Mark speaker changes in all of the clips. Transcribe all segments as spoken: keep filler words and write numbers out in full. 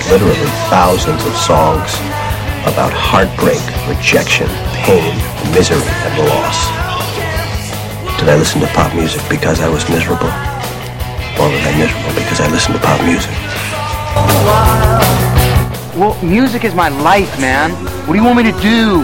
Speaker 1: literally thousands of songs about heartbreak, rejection, pain, misery, and loss. Did I listen to pop music because I was miserable? Or was I miserable because I listened to pop music?
Speaker 2: Well, music is my life, man. What do you want me to do?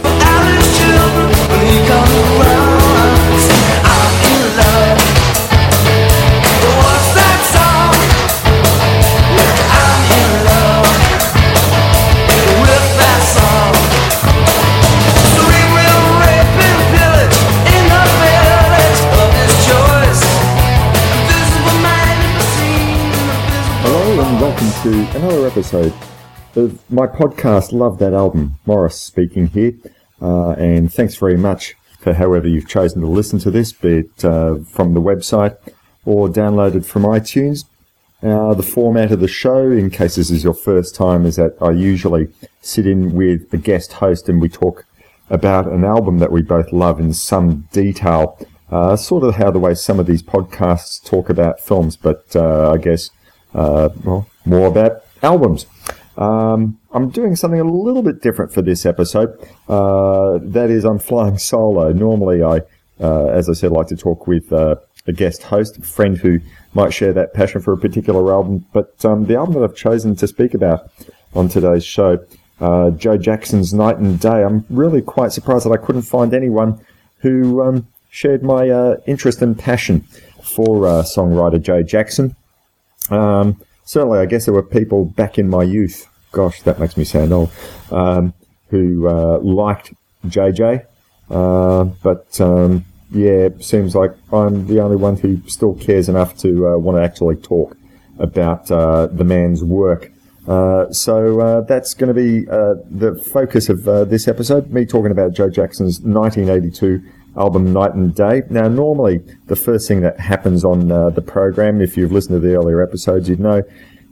Speaker 3: Welcome to another episode of my podcast, Love That Album. Morris speaking here, uh, and thanks very much for however you've chosen to listen to this, be it uh, from the website or downloaded from iTunes. Uh, the format of the show, in case this is your first time, is that I usually sit in with a guest host and we talk about an album that we both love in some detail, uh, sort of how the way some of these podcasts talk about films, but uh, I guess Uh, well, more about albums. Um, I'm doing something a little bit different for this episode. Uh, that is, I'm flying solo. Normally, I, uh, as I said, like to talk with uh, a guest host, a friend who might share that passion for a particular album. But um, the album that I've chosen to speak about on today's show, uh, Joe Jackson's Night and Day, I'm really quite surprised that I couldn't find anyone who um, shared my uh, interest and passion for uh, songwriter Joe Jackson. Um, certainly, I guess there were people back in my youth, gosh, that makes me sound old, um, who uh, liked J J, uh, but um, yeah, it seems like I'm the only one who still cares enough to uh, want to actually talk about uh, the man's work. Uh, so uh, that's going to be uh, the focus of uh, this episode, me talking about Joe Jackson's nineteen eighty-two album Night and Day. Now, normally, the first thing that happens on uh, the program, if you've listened to the earlier episodes, you'd know,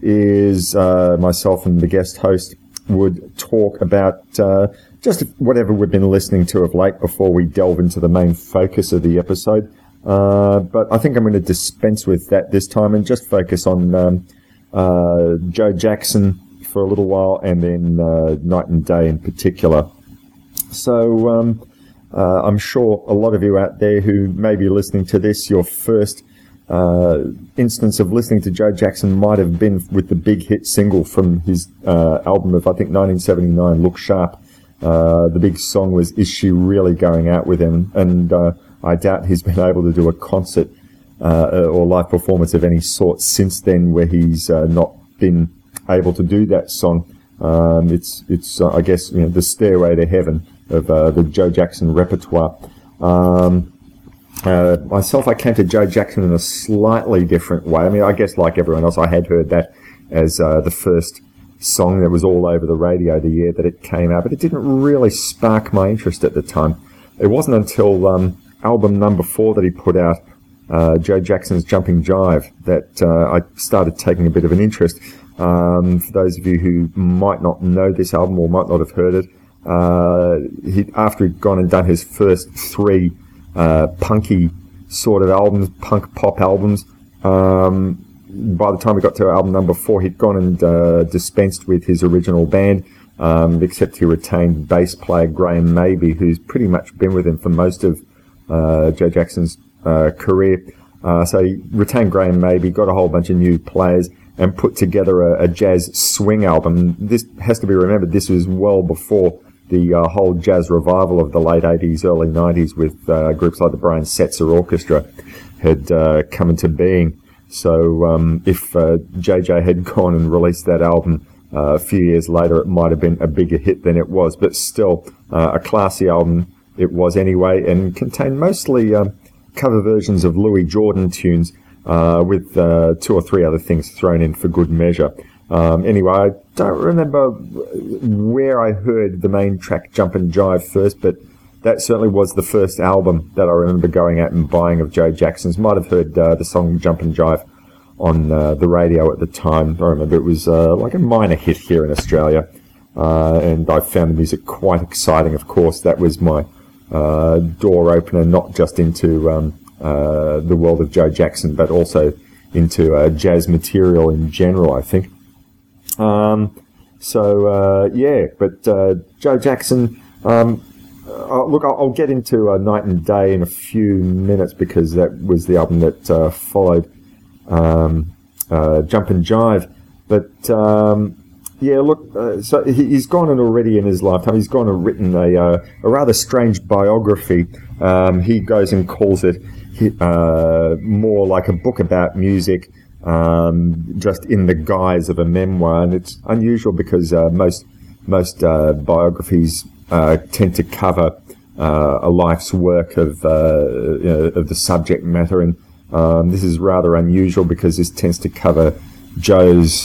Speaker 3: is uh, myself and the guest host would talk about uh, just whatever we've been listening to of late before we delve into the main focus of the episode. Uh, but I think I'm going to dispense with that this time and just focus on um, uh, Joe Jackson for a little while and then uh, Night and Day in particular. So, um, Uh, I'm sure a lot of you out there who may be listening to this, your first uh, instance of listening to Joe Jackson might have been with the big hit single from his uh, album of, I think, nineteen seventy-nine, Look Sharp. Uh, the big song was Is She Really Going Out With Him? And uh, I doubt he's been able to do a concert uh, or live performance of any sort since then where he's uh, not been able to do that song. Um, it's, it's uh, I guess, you know, the stairway to heaven of uh, the Joe Jackson repertoire. Um, uh, myself, I came to Joe Jackson in a slightly different way. I mean, I guess like everyone else, I had heard that as uh, the first song that was all over the radio the year that it came out, but it didn't really spark my interest at the time. It wasn't until um, album number four that he put out, uh, Joe Jackson's Jumping Jive, that uh, I started taking a bit of an interest. Um, for those of you who might not know this album or might not have heard it, Uh, he, after he'd gone and done his first three uh, punky sort of albums, punk pop albums, um, by the time we got to album number four, he'd gone and uh, dispensed with his original band, um, except he retained bass player Graham Maybe, who's pretty much been with him for most of uh, Joe Jackson's uh, career. Uh, so he retained Graham Maybe, got a whole bunch of new players, and put together a, a jazz swing album. This has to be remembered, this was well before the uh, whole jazz revival of the late eighties, early nineties with uh, groups like the Brian Setzer Orchestra had uh, come into being. So um, if uh, J J had gone and released that album uh, a few years later, it might have been a bigger hit than it was. But still, uh, a classy album it was anyway, and contained mostly uh, cover versions of Louis Jordan tunes uh, with uh, two or three other things thrown in for good measure. Um, anyway, I don't remember where I heard the main track Jumpin' Jive first, but that certainly was the first album that I remember going out and buying of Joe Jackson's. Might have heard uh, the song Jumpin' Jive on uh, the radio at the time. I remember it was uh, like a minor hit here in Australia, uh, and I found the music quite exciting, of course. That was my uh, door opener, not just into um, uh, the world of Joe Jackson, but also into uh, jazz material in general, I think. Um, so, uh, yeah, but uh, Joe Jackson, um, uh, look, I'll, I'll get into uh, Night and Day in a few minutes because that was the album that uh, followed um, uh, Jump and Jive. But, um, yeah, look, uh, so he, he's gone on already in his lifetime. He's gone and written a, uh, a rather strange biography. Um, he goes and calls it uh, more like a book about music, um, just in the guise of a memoir. And it's unusual because uh, most most uh, biographies uh, tend to cover uh, a life's work of uh, you know, of the subject matter, and um, this is rather unusual because this tends to cover Joe's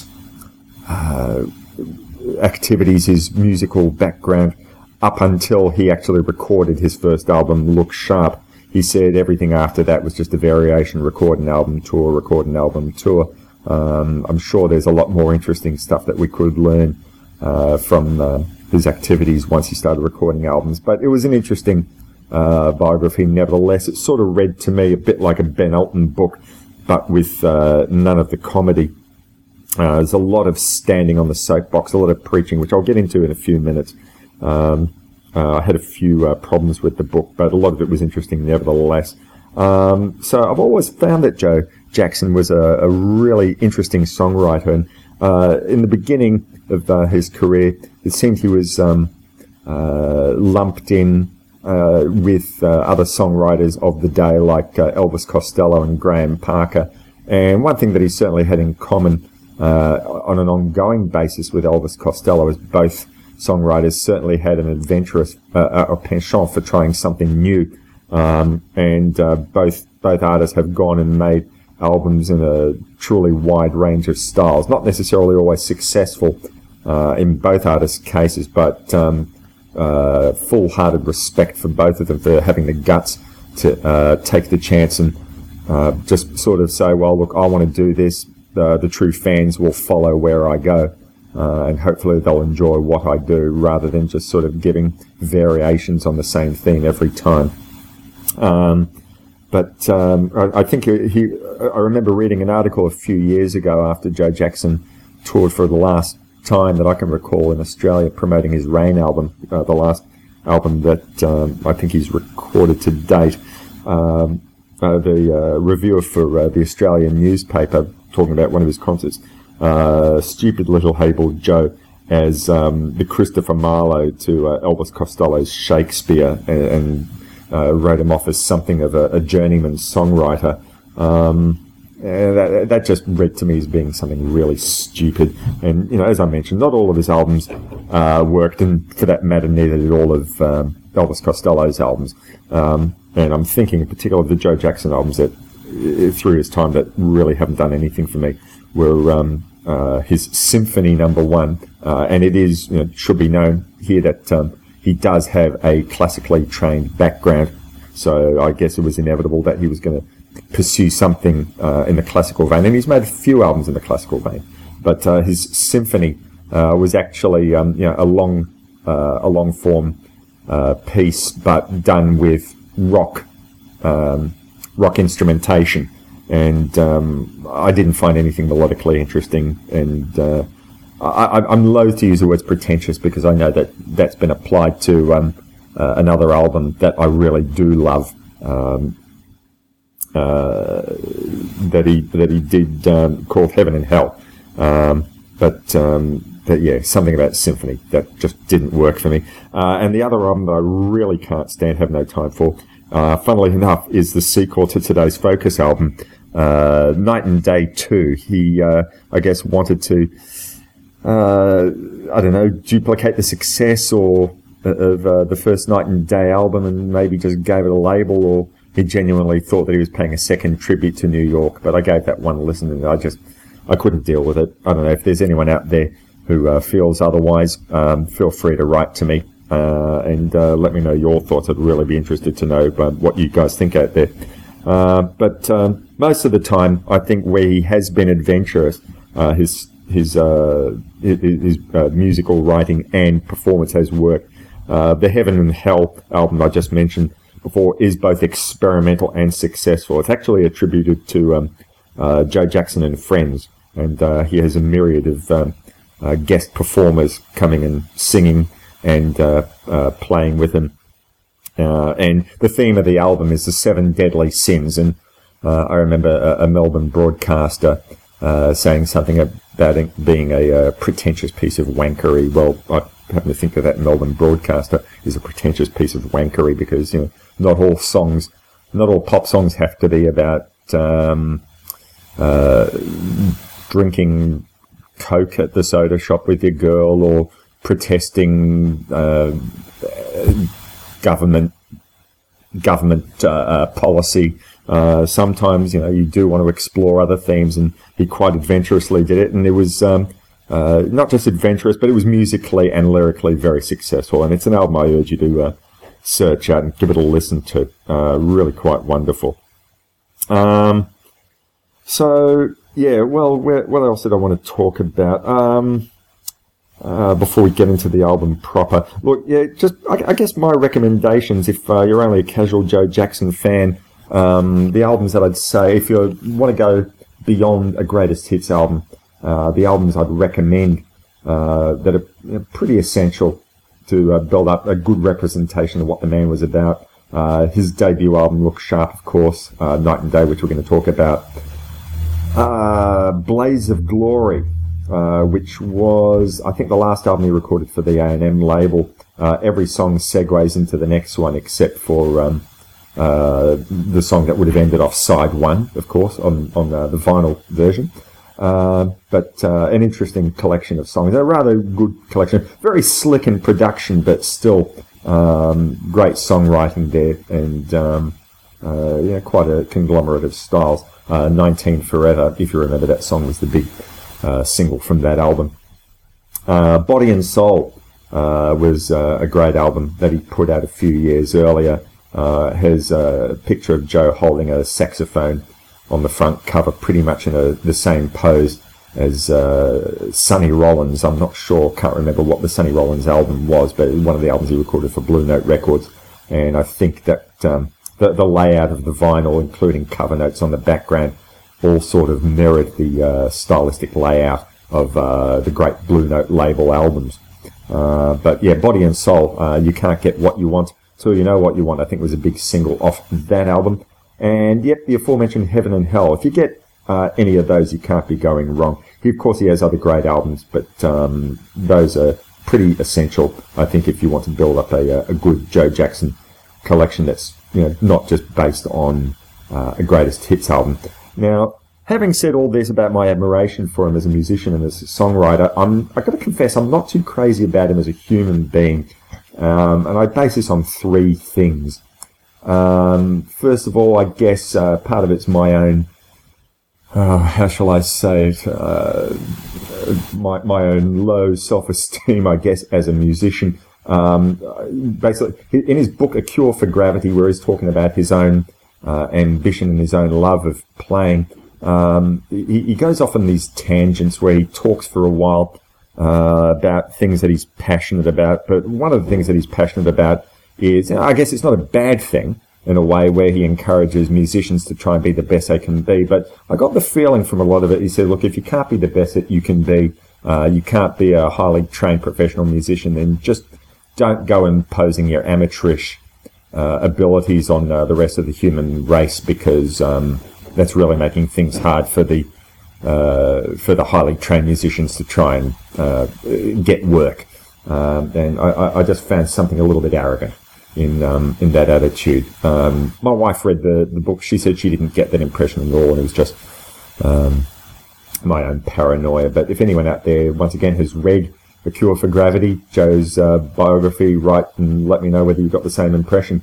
Speaker 3: uh, activities, his musical background up until he actually recorded his first album, Look Sharp. He said everything after that was just a variation, record an album, tour, record an album, tour. Um, I'm sure there's a lot more interesting stuff that we could learn uh, from uh, his activities once he started recording albums. But it was an interesting uh, biography nevertheless. It sort of read to me a bit like a Ben Elton book, but with uh, none of the comedy. Uh, there's a lot of standing on the soapbox, a lot of preaching, which I'll get into in a few minutes. Um, uh, I had a few uh, problems with the book, but a lot of it was interesting nevertheless. Um, so I've always found that Joe Jackson was a, a really interesting songwriter. And uh, in the beginning of uh, his career, it seemed he was um, uh, lumped in uh, with uh, other songwriters of the day, like uh, Elvis Costello and Graham Parker. And one thing that he certainly had in common Uh, on an ongoing basis with Elvis Costello, as both songwriters certainly had an adventurous uh, a penchant for trying something new, um, and uh, both both artists have gone and made albums in a truly wide range of styles. Not necessarily always successful uh, in both artists' cases, but um, uh, full-hearted respect for both of them for having the guts to uh, take the chance and uh, just sort of say, well, look, I want to do this. Uh, the true fans will follow where I go, uh, and hopefully they'll enjoy what I do rather than just sort of giving variations on the same theme every time. Um, but um, I, I think he, he, I remember reading an article a few years ago after Joe Jackson toured for the last time that I can recall in Australia, promoting his Rain album, uh, the last album that um, I think he's recorded to date. Um, uh, the uh, reviewer for uh, the Australian newspaper, talking about one of his concerts, uh, stupid little Hable Joe, as um, the Christopher Marlowe to uh, Elvis Costello's Shakespeare, and, and uh, wrote him off as something of a, a journeyman songwriter. Um, and that, that just read to me as being something really stupid. And, you know, as I mentioned, not all of his albums uh, worked, and for that matter, neither did all of um, Elvis Costello's albums. Um, and I'm thinking in particular of the Joe Jackson albums that through his time that really haven't done anything for me were um, uh, his Symphony Number One, uh, and it is, you know, should be known here that um, he does have a classically trained background, so I guess it was inevitable that he was going to pursue something uh, in the classical vein, and he's made a few albums in the classical vein, but uh, his Symphony uh, was actually um, you know, a long uh, a long form uh, piece, but done with rock um, rock instrumentation, and um, I didn't find anything melodically interesting, and uh, I, I'm loath to use the words pretentious because I know that that's been applied to um, uh, another album that I really do love, um, uh, that he that he did um, called Heaven and Hell, um, but um, but yeah, something about Symphony that just didn't work for me, uh, and the other album that I really can't stand, have no time for, Uh, funnily enough, is the sequel to today's Focus album, uh, Night and Day two. He, uh, I guess, wanted to, uh, I don't know, duplicate the success or of uh, the first Night and Day album, and maybe just gave it a label, or he genuinely thought that he was paying a second tribute to New York. But I gave that one listen, and I just, I couldn't deal with it. I don't know if there's anyone out there who uh, feels otherwise. Um, feel free to write to me. Uh, and uh, let me know your thoughts. I'd really be interested to know um, what you guys think out there. Uh, but um, most of the time, I think where he has been adventurous, uh, his his uh, his, his uh, musical writing and performance has worked. Uh, the Heaven and Hell album I just mentioned before is both experimental and successful. It's actually attributed to um, uh, Joe Jackson and Friends, and uh, he has a myriad of um, uh, guest performers coming and singing and uh, uh, playing with him. Uh, and the theme of the album is the seven deadly sins. And uh, I remember a, a Melbourne broadcaster uh, saying something about it being a, a pretentious piece of wankery. Well, I happen to think that that Melbourne broadcaster is a pretentious piece of wankery because, you know, not all songs, not all pop songs have to be about um, uh, drinking Coke at the soda shop with your girl or protesting uh, government government uh, uh, policy. Uh, sometimes, you know, you do want to explore other themes, and he quite adventurously did it. And it was um, uh, not just adventurous, but it was musically and lyrically very successful. And it's an album I urge you to uh, search out and give it a listen to. Uh, really quite wonderful. Um, so, yeah, well, where, what else did I want to talk about? Um, Uh, before we get into the album proper. Look, yeah, just, I, I guess my recommendations, if uh, you're only a casual Joe Jackson fan, um, the albums that I'd say, if you want to go beyond a greatest hits album, uh, the albums I'd recommend uh, that are, you know, pretty essential to uh, build up a good representation of what the man was about. Uh, his debut album, Look Sharp, of course, uh, Night and Day, which we're going to talk about. Uh, Blaze of Glory, Uh, which was, I think, the last album he recorded for the A and M label. Uh, every song segues into the next one, except for um, uh, the song that would have ended off side one, of course, on, on uh, the vinyl version. Uh, but uh, an interesting collection of songs. A rather good collection. Very slick in production, but still um, great songwriting there. And um, uh, yeah, quite a conglomerate of styles. Uh, nineteen Forever, if you remember, that song was the big Uh, single from that album. Uh, Body and Soul uh, was uh, a great album that he put out a few years earlier. Uh, has a picture of Joe holding a saxophone on the front cover, pretty much in a, the same pose as uh, Sonny Rollins. I'm not sure, can't remember what the Sonny Rollins album was, but one of the albums he recorded for Blue Note Records. And I think that um, the, the layout of the vinyl, including cover notes on the background, all sort of mirrored the uh, stylistic layout of uh, the great Blue Note label albums. Uh, but yeah, Body and Soul, uh, you can't get what you want till you know what you want, I think was a big single off that album. And yep, the aforementioned Heaven and Hell. If you get uh, any of those, you can't be going wrong. He, of course, he has other great albums, but um, those are pretty essential, I think, if you want to build up a, a good Joe Jackson collection that's, you know, not just based on uh, a greatest hits album. Now, having said all this about my admiration for him as a musician and as a songwriter, I'm, I've got to confess I'm not too crazy about him as a human being. Um, and I base this on three things. Um, first of all, I guess uh, part of it's my own, uh, how shall I say it, uh, my, my own low self-esteem, I guess, as a musician. Um, basically, in his book, A Cure for Gravity, where he's talking about his own Uh, ambition and his own love of playing. Um, he, he goes off on these tangents where he talks for a while uh, about things that he's passionate about. But one of the things that he's passionate about is, I guess it's not a bad thing in a way, where he encourages musicians to try and be the best they can be. But I got the feeling from a lot of it, he said, look, if you can't be the best that you can be, uh, you can't be a highly trained professional musician, then just don't go imposing your amateurish Uh, abilities on uh, the rest of the human race, because um, that's really making things hard for the uh, for the highly trained musicians to try and uh, get work. Um, and I, I just found something a little bit arrogant in um, in that attitude. Um, my wife read the, the book. She said she didn't get that impression at all, and it was just um, my own paranoia. But if anyone out there, once again, has read A Cure for Gravity, Joe's uh, biography, write and let me know whether you got the same impression.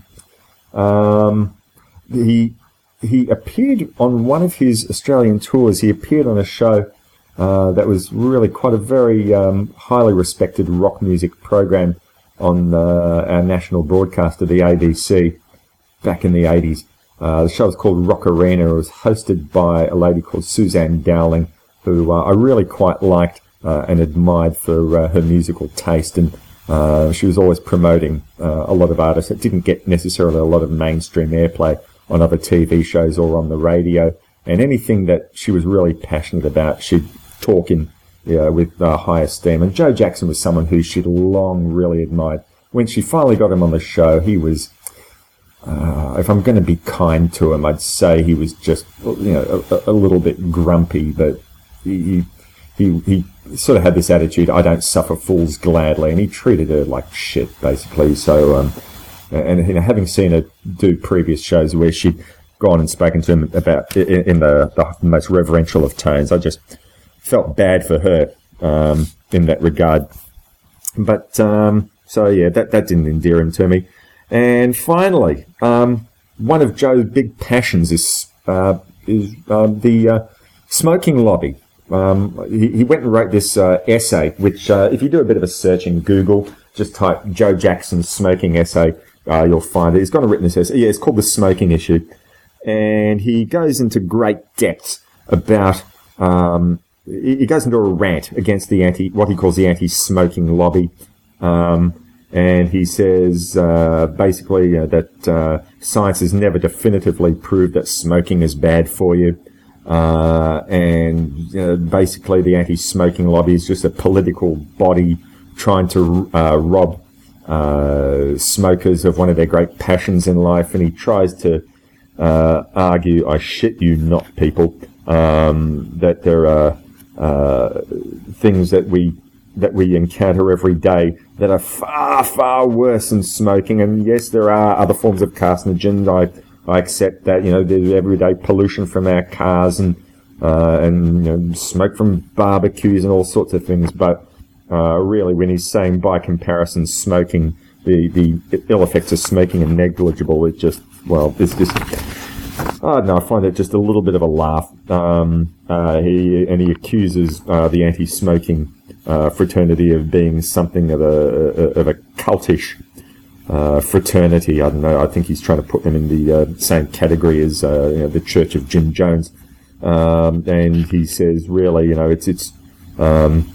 Speaker 3: Um, he he appeared on one of his Australian tours. He appeared on a show uh, that was really quite a very um, highly respected rock music program on uh, our national broadcaster, the A B C, back in the eighties. Uh, the show was called Rock Arena. It was hosted by a lady called Suzanne Dowling, who uh, I really quite liked uh, and admired for uh, her musical taste. And uh, she was always promoting uh, a lot of artists that didn't get necessarily a lot of mainstream airplay on other T V shows or on the radio. And anything that she was really passionate about, she'd talk in yeah, with uh, high esteem. And Joe Jackson was someone who she'd long really admired. When she finally got him on the show, he was, uh, if I'm going to be kind to him, I'd say he was just, you know, a, a little bit grumpy, but he, he, he sort of had this attitude, I don't suffer fools gladly, and he treated her like shit, basically. So, um, and you know, having seen her do previous shows where she'd gone and spoken to him about in, in the, the most reverential of tones, I just felt bad for her um, in that regard. But um, so yeah, that that didn't endear him to me. And finally, um, one of Joe's big passions is uh, is uh, the uh, smoking lobby. Um, he, he went and wrote this uh, essay, which uh, if you do a bit of a search in Google, just type Joe Jackson smoking essay, uh, you'll find it. He's gone and written this essay. Yeah, it's called The Smoking Issue. And he goes into great depth about, um, he goes into a rant against the anti, what he calls the anti-smoking lobby. Um, and he says, uh, basically uh, that, uh, science has never definitively proved that smoking is bad for you. Uh, and uh, basically the anti-smoking lobby is just a political body trying to uh, rob uh, smokers of one of their great passions in life. And he tries to uh, argue, I shit you not, people, um, that there are uh, things that we that we encounter every day that are far, far worse than smoking. And yes, there are other forms of carcinogens. I I accept that, you know, there's everyday pollution from our cars and uh, and you know, smoke from barbecues and all sorts of things. But uh, really, when he's saying by comparison, smoking, the, the ill effects of smoking are negligible, it just, well, it's just, I don't know, I find it just a little bit of a laugh. Um, uh, he and he accuses uh, the anti-smoking uh, fraternity of being something of a of a cultish Uh, fraternity. I don't know. I think he's trying to put them in the uh, same category as uh, you know, the Church of Jim Jones. Um, and he says, really, you know, it's it's um,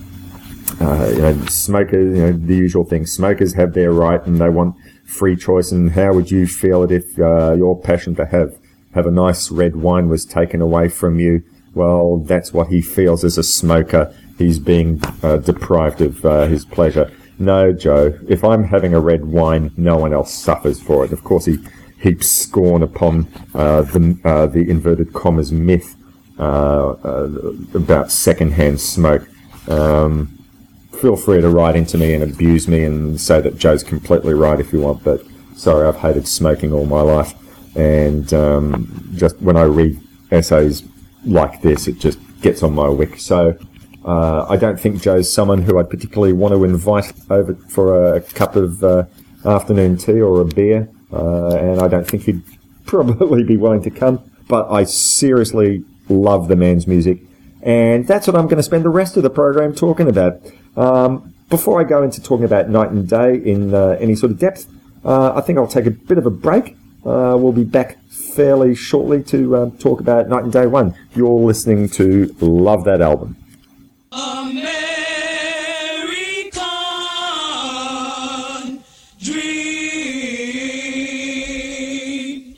Speaker 3: uh, you know, smokers. You know, the usual thing. Smokers have their right, and they want free choice. And how would you feel it if uh, your passion to have have a nice red wine was taken away from you? Well, that's what he feels as a smoker. He's being uh, deprived of uh, his pleasure. No, Joe, if I'm having a red wine, no one else suffers for it. Of course, he heaps scorn upon uh, the, uh, the inverted commas myth uh, uh, about secondhand smoke. Um, feel free to write into me and abuse me and say that Joe's completely right if you want, but sorry, I've hated smoking all my life. And um, just when I read essays like this, it just gets on my wick. So Uh, I don't think Joe's someone who I'd particularly want to invite over for a cup of uh, afternoon tea or a beer, uh, and I don't think he'd probably be willing to come. But I seriously love the man's music, and that's what I'm going to spend the rest of the program talking about. Um, before I go into talking about Night and Day in uh, any sort of depth, uh, I think I'll take a bit of a break. Uh, we'll be back fairly shortly to uh, talk about Night and Day one. You're listening to Love That Album.
Speaker 4: American dream.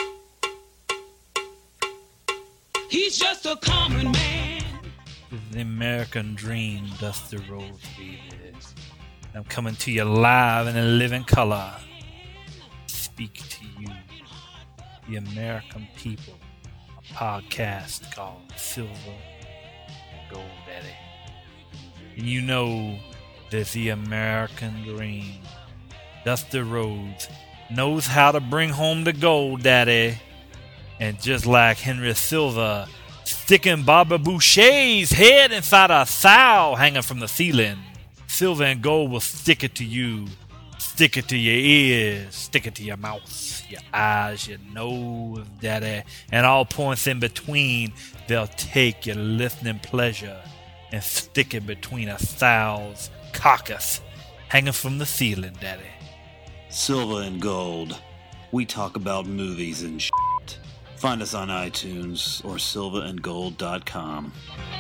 Speaker 4: He's just a common man.
Speaker 5: The American dream, Dusty Rhodes, baby. I'm coming to you live in a living color. Speak to you, the American people. A podcast called Silver Gold Daddy. And you know that the American dream, Dusty Rhodes, knows how to bring home the gold, Daddy. And just like Henry Silva sticking Bobby Boucher's head inside a sow hanging from the ceiling, Silver and Gold will stick it to you. Stick it to your ears, stick it to your mouth, your eyes, your nose, Daddy, and all points in between. They'll take your listening pleasure and stick it between a sow's carcass hanging from the ceiling, Daddy.
Speaker 6: Silver and Gold. We talk about movies and shit. Find us on iTunes or silver and gold dot com.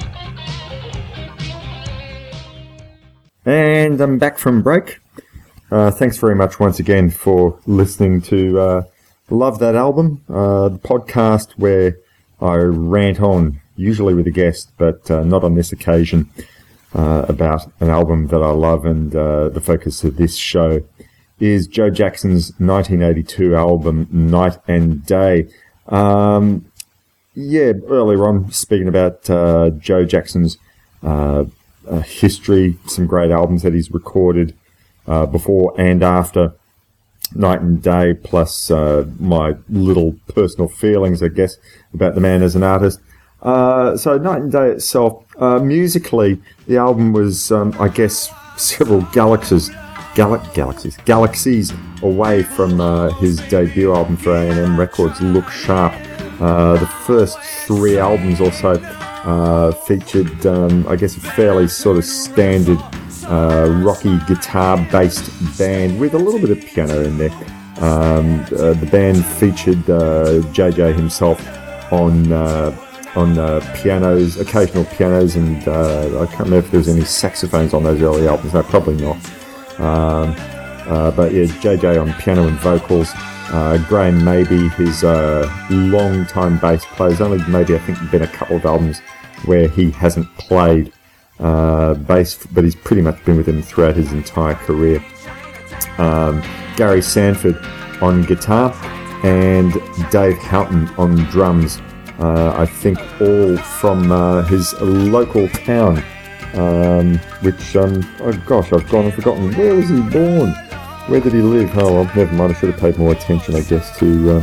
Speaker 3: And I'm back from break. Uh, thanks very much once again for listening to uh, Love That Album, uh, the podcast where I rant on, usually with a guest, but uh, not on this occasion. uh, about an album that I love, and uh, the focus of this show is Joe Jackson's nineteen eighty-two album, Night and Day. Um, yeah, earlier on, speaking about uh, Joe Jackson's uh, uh, history, some great albums that he's recorded uh, before and after Night and Day, plus uh, my little personal feelings, I guess, about the man as an artist. Uh, so Night and Day itself, uh, musically, the album was, um, I guess, several galaxies, gal- galaxies, galaxies away from uh, his debut album for A and M Records, Look Sharp. Uh, the first three albums also uh, featured, um, I guess, a fairly sort of standard Uh, rocky guitar-based band with a little bit of piano in there. Um, uh, the band featured uh, J J himself on uh, on uh, pianos, occasional pianos, and uh, I can't remember if there was any saxophones on those early albums. No, probably not. Um, uh, but yeah, J J on piano and vocals. Uh, Graham Maybe, his uh, long-time bass player. There's only maybe I think been a couple of albums where he hasn't played Uh, bass, but he's pretty much been with him throughout his entire career. Um, Gary Sanford on guitar and Dave Houghton on drums. Uh, I think all from uh, his local town, um, which, um, oh gosh, I've gone and forgotten. Where was he born? Where did he live? Oh, well, never mind. I should have paid more attention, I guess, to uh,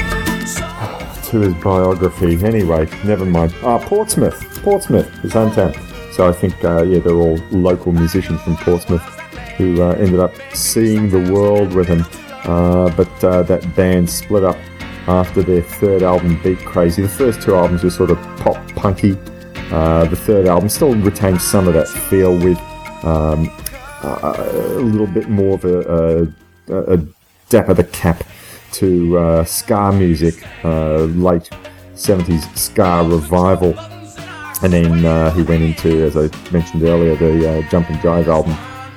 Speaker 3: to his biography. Anyway, never mind. Ah, Portsmouth. Portsmouth, his hometown. So I think, uh, yeah, they're all local musicians from Portsmouth who uh, ended up seeing the world with him. Uh, but uh, that band split up after their third album, Beat Crazy. The first two albums were sort of pop punky. Uh, the third album still retained some of that feel with um, a, a little bit more of a, a, a dap of the cap to uh, ska music, uh, late seventies ska revival. And then uh, he went into, as I mentioned earlier, the uh, Jump and Jive album.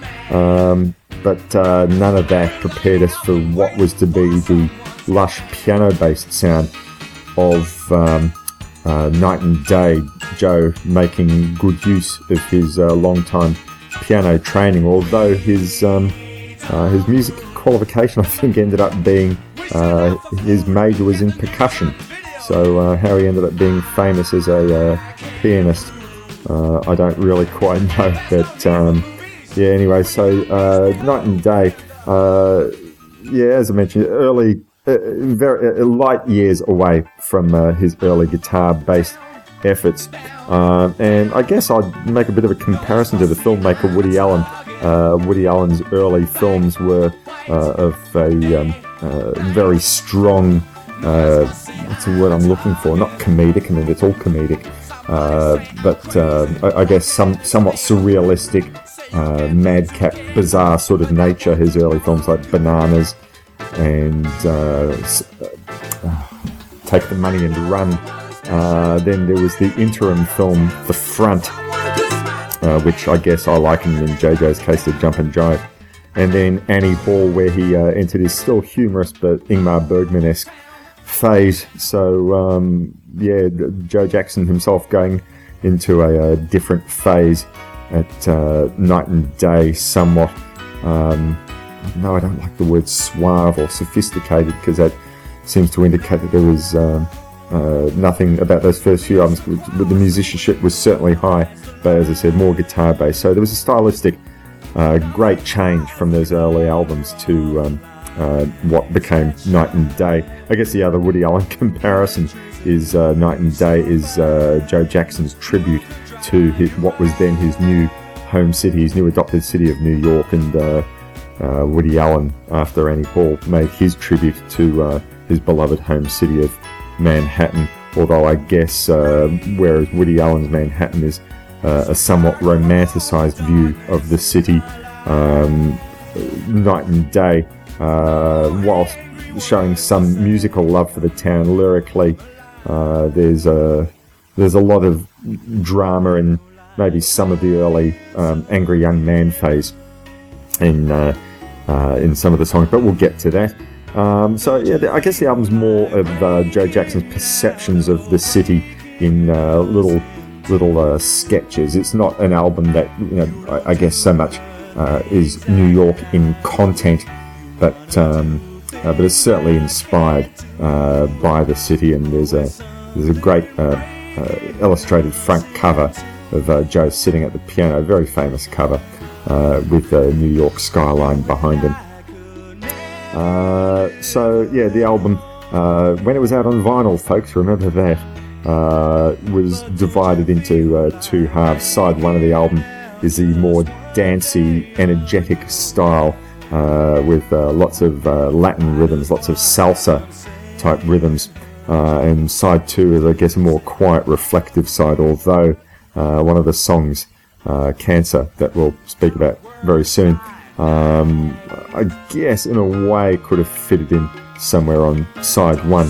Speaker 3: Um, but uh, none of that prepared us for what was to be the lush piano-based sound of um, uh, Night and Day. Joe making good use of his uh, long-time piano training, although his um, uh, his music qualification, I think, ended up being uh, his major was in percussion. So uh, how he ended up being famous as a uh, pianist, uh, I don't really quite know. But um, yeah, anyway, so uh, Night and Day, uh, yeah, as I mentioned, early, uh, very uh, light years away from uh, his early guitar-based efforts. Uh, and I guess I'd make a bit of a comparison to the filmmaker Woody Allen. Uh, Woody Allen's early films were uh, of a um, uh, very strong, uh, what's the word I'm looking for? Not comedic, I mean, it's all comedic. Uh, but uh, I, I guess some somewhat surrealistic, uh, madcap, bizarre sort of nature. His early films like Bananas and uh, uh, Take the Money and Run. Uh, then there was the interim film The Front, uh, which I guess I likened in J J's case to Jump and Jive. And then Annie Hall, where he uh, entered his still humorous but Ingmar Bergman-esque phase. So um, yeah, Joe Jackson himself going into a, a different phase at uh, Night and Day somewhat. Um, no, I don't like the word suave or sophisticated, because that seems to indicate that there was um, uh, nothing about those first few albums, but the musicianship was certainly high, but as I said, more guitar based. So there was a stylistic uh, great change from those early albums to um, Uh, what became Night and Day. I guess the other Woody Allen comparison is uh, Night and Day is uh, Joe Jackson's tribute to his, what was then his new home city, his new adopted city of New York, and uh, uh, Woody Allen, after Annie Hall, made his tribute to uh, his beloved home city of Manhattan. Although I guess uh, whereas Woody Allen's Manhattan is uh, a somewhat romanticised view of the city, um, Night and Day, Uh, whilst showing some musical love for the town lyrically, uh, there's a there's a lot of drama in maybe some of the early um, Angry Young Man phase in uh, uh, in some of the songs, but we'll get to that. Um, so yeah, I guess the album's more of uh, Joe Jackson's perceptions of the city in uh, little little uh, sketches. It's not an album that, you know, I, I guess so much uh, is New York in content, but um, uh, but it's certainly inspired uh, by the city. And there's a there's a great uh, uh, illustrated front cover of uh, Joe sitting at the piano, very famous cover, uh, with the New York skyline behind him. Uh, so yeah, the album, uh, when it was out on vinyl, folks, remember that, uh, was divided into uh, two halves. Side one of the album is the more dancey, energetic style, uh, with uh, lots of uh, Latin rhythms, lots of salsa type rhythms, uh, and side two is, I guess, a more quiet, reflective side, although uh, one of the songs, uh, Cancer, that we'll speak about very soon, um, I guess in a way could have fitted in somewhere on side one.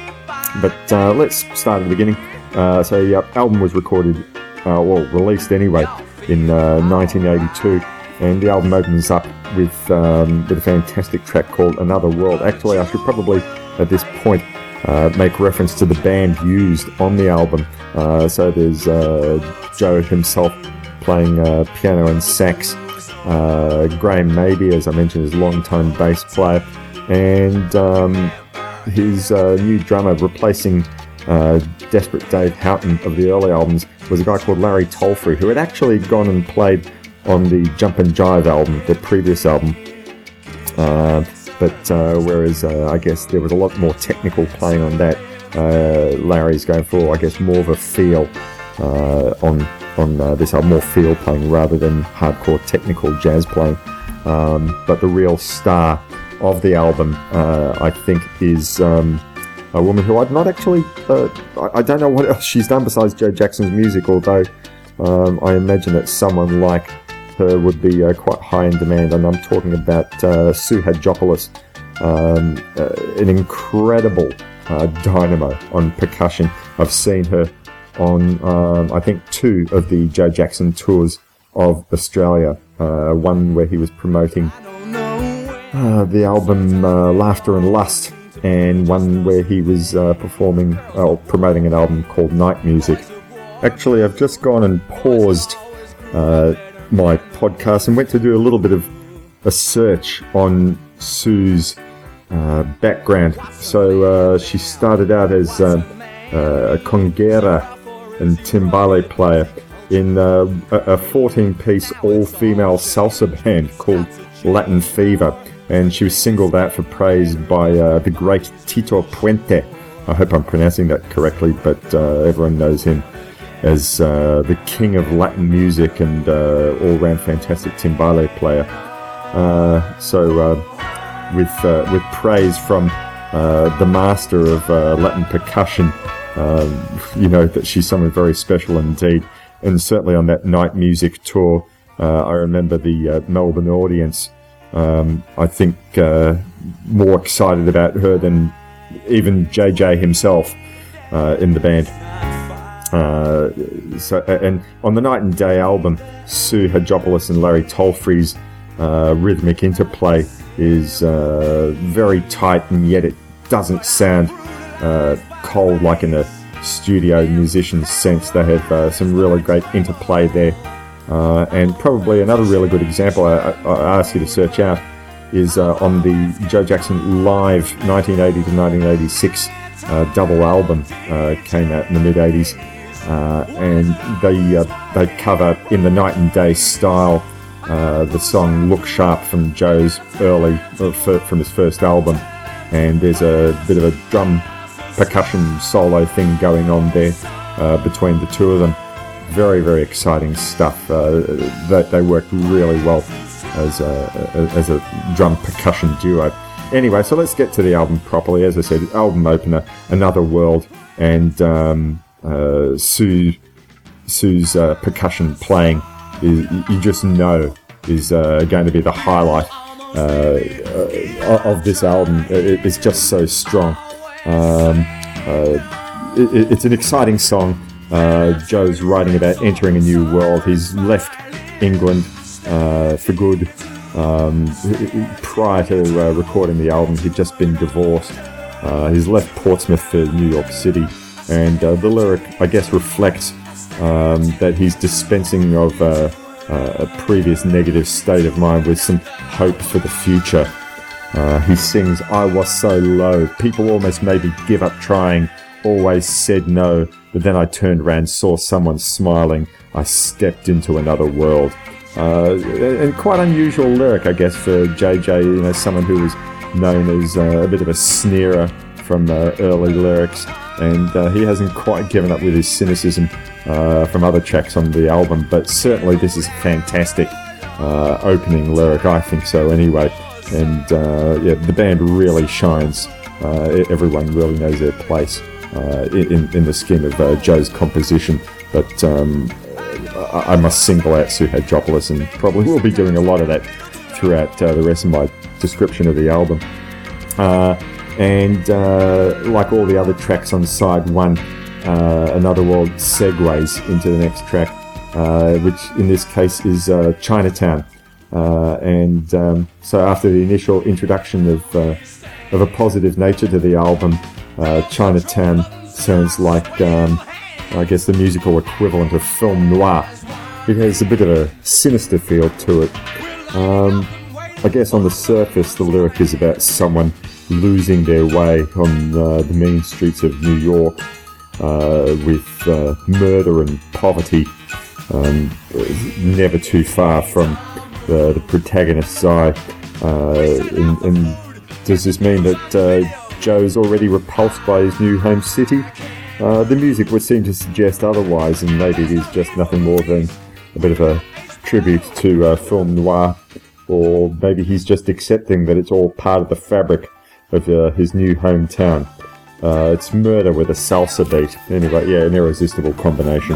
Speaker 3: But uh, let's start at the beginning. Uh, so the album was recorded, uh, well, released anyway, in uh, nineteen eighty-two, and the album opens up with, um, with a fantastic track called Another World. Actually, I should probably, at this point, uh, make reference to the band used on the album. Uh, so there's uh, Joe himself playing uh, piano and sax, uh, Graham Maybe, as I mentioned, his longtime bass player, and um, his uh, new drummer replacing uh, Desperate Dave Houghton of the early albums was a guy called Larry Tolfree, who had actually gone and played on the Jump and Jive album, the previous album. Uh, but uh, whereas uh, I guess there was a lot more technical playing on that, uh, Larry's going for, I guess, more of a feel uh, on on uh, this album, more feel playing rather than hardcore technical jazz playing. Um, but the real star of the album, uh, I think, is um, a woman who I've not actually, uh, I, I don't know what else she's done besides Joe Jackson's music, although um, I imagine that someone like her would be uh, quite high in demand, and I'm talking about uh, Sue Hadjopoulos, um, uh, an incredible uh, dynamo on percussion. I've seen her on, um, I think, two of the Joe Jackson tours of Australia, uh, one where he was promoting Uh, the album uh, Laughter and Lust, and one where he was uh, performing, uh, promoting an album called Night Music. Actually, I've just gone and paused uh, my podcast and went to do a little bit of a search on Sue's uh, background. So uh, she started out as uh, uh, a conguera and timbale player in uh, a fourteen-piece all-female salsa band called Latin Fever. And she was singled out for praise by uh, the great Tito Puente. I hope I'm pronouncing that correctly, but uh, everyone knows him as uh, the king of Latin music and uh, all-round fantastic timbale player. Uh, so, uh, with uh, with praise from uh, the master of uh, Latin percussion, um, you know that she's someone very special indeed. And certainly on that Night Music tour, uh, I remember the uh, Melbourne audience, Um, I think, uh, more excited about her than even J J himself uh, in the band. Uh, so, and on the Night and Day album, Sue Hadjopoulos and Larry Tolfree's uh, rhythmic interplay is uh, very tight, and yet it doesn't sound uh, cold like in a studio musician's sense. They have uh, some really great interplay there. Uh, and probably another really good example I, I, I ask you to search out is uh, on the Joe Jackson Live nineteen eighty to nineteen eighty-six uh, double album, uh, came out in the mid eighties, uh, and they uh, they cover in the Night and Day style uh, the song Look Sharp from Joe's early, uh, from his first album, and there's a bit of a drum percussion solo thing going on there uh, between the two of them. Very, very exciting stuff. Uh, that they worked really well as a, as a drum percussion duo. Anyway, so let's get to the album properly. As I said, album opener, Another World, and um, uh, Sue, Sue's uh, percussion playing is, you just know, is uh, going to be the highlight uh, of this album. It, it's just so strong. Um, uh, it, it's an exciting song. Uh, Joe's writing about entering a new world. He's left England uh, for good. Um, prior to uh, recording the album, he'd just been divorced. Uh, he's left Portsmouth for New York City, and uh, the lyric, I guess, reflects um, that he's dispensing of uh, uh, a previous negative state of mind with some hope for the future. Uh, he sings, "I was so low, people almost made me give up trying, always said no, but then I turned around, saw someone smiling, I stepped into another world." Uh, and quite unusual lyric, I guess, for J J, you know, someone who was known as uh, a bit of a sneerer from uh, early lyrics, and uh, he hasn't quite given up with his cynicism uh, from other tracks on the album, but certainly this is a fantastic uh, opening lyric, I think so anyway, and uh, yeah, the band really shines. Uh, everyone really knows their place uh, in, in the scheme of uh, Joe's composition, but um, I must single out Sue Hadropoulos, and probably will be doing a lot of that throughout uh, the rest of my description of the album. Uh, and uh, like all the other tracks on side one, uh, Another World segues into the next track, uh, which in this case is uh, Chinatown. Uh, and um, so after the initial introduction of uh, of a positive nature to the album, uh, Chinatown sounds like um, I guess the musical equivalent of film noir. It has a bit of a sinister feel to it. Um, I guess on the surface the lyric is about someone losing their way on uh, the mean streets of New York uh, with uh, murder and poverty um, never too far from the, the protagonist's eye. Uh, and, and does this mean that uh, Joe's already repulsed by his new home city? Uh, the music would seem to suggest otherwise, and maybe it is just nothing more than a bit of a tribute to uh, film noir, or maybe he's just accepting that it's all part of the fabric of uh, his new hometown. Uh, it's murder with a salsa beat. Anyway, yeah, an irresistible combination.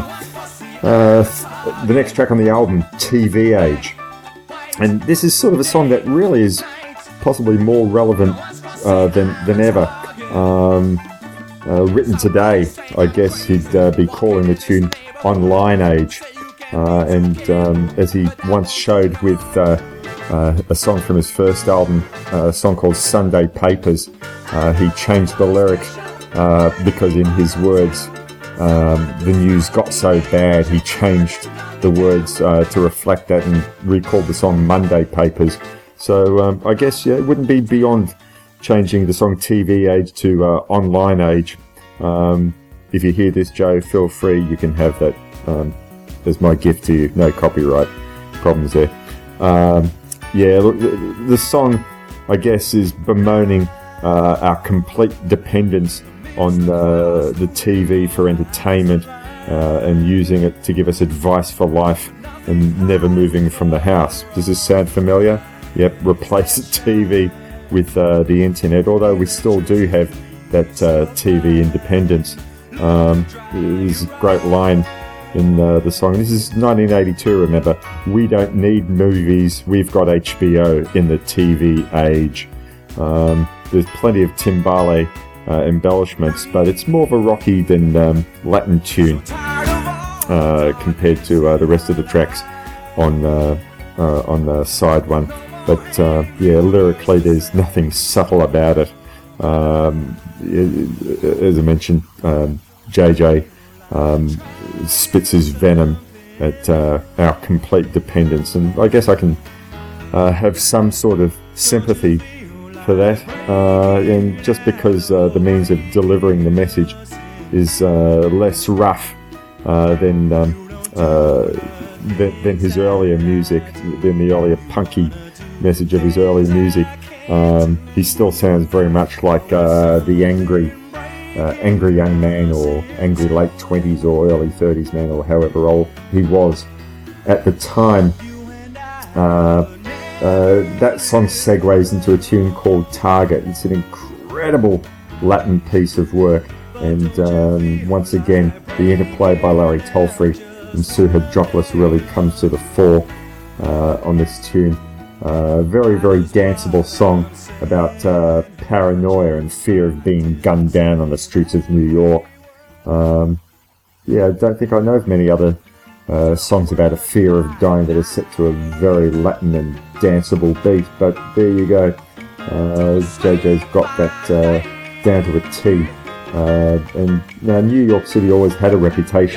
Speaker 3: Uh, the next track on the album, T V Age. And this is sort of a song that really is possibly more relevant uh, than, than ever. Um... Uh, written today, I guess he'd uh, be calling the tune Online Age, uh, and um, as he once showed with uh, uh, a song from his first album, uh, a song called Sunday Papers, uh, he changed the lyric uh, because in his words, um, the news got so bad, he changed the words uh, to reflect that and recalled the song Monday Papers. So um, I guess yeah, it wouldn't be beyond changing the song T V Age to uh, Online Age. Um, if you hear this, Joe, feel free. You can have that um, as my gift to you. No copyright problems there. Um, yeah, look, the, the song, I guess, is bemoaning uh, our complete dependence on uh, the T V for entertainment uh, and using it to give us advice for life and never moving from the house. Does this sound familiar? Yep, replace the T V with uh, the internet, although we still do have that uh, T V independence. Um, there's a great line in uh, the song. This is nineteen eighty-two, remember. We don't need movies, we've got H B O in the T V age. Um, there's plenty of Timbale uh, embellishments, but it's more of a rocky than um, Latin tune uh, compared to uh, the rest of the tracks on, uh, uh, on uh, side one. But uh, yeah, lyrically, there's nothing subtle about it. Um, as I mentioned, um, J J um, spits his venom at uh, our complete dependence, and I guess I can uh, have some sort of sympathy for that. Uh, and just because uh, the means of delivering the message is uh, less rough uh, than, um, uh, than than his earlier music, than the earlier punky message of his early music, um, he still sounds very much like uh, the angry uh, angry young man, or angry late twenties or early thirties man, or however old he was at the time. Uh, uh, that song segues into a tune called Target. It's an incredible Latin piece of work, and um, once again the interplay by Larry Tolfrey and Sue Hadropoulos really comes to the fore uh, on this tune. Uh, very, very danceable song about uh, paranoia and fear of being gunned down on the streets of New York. Um, yeah, I don't think I know of many other uh, songs about a fear of dying that are set to a very Latin and danceable beat, but there you go. Uh, J J's got that uh, down to a T. Uh, and now New York City always had a reputation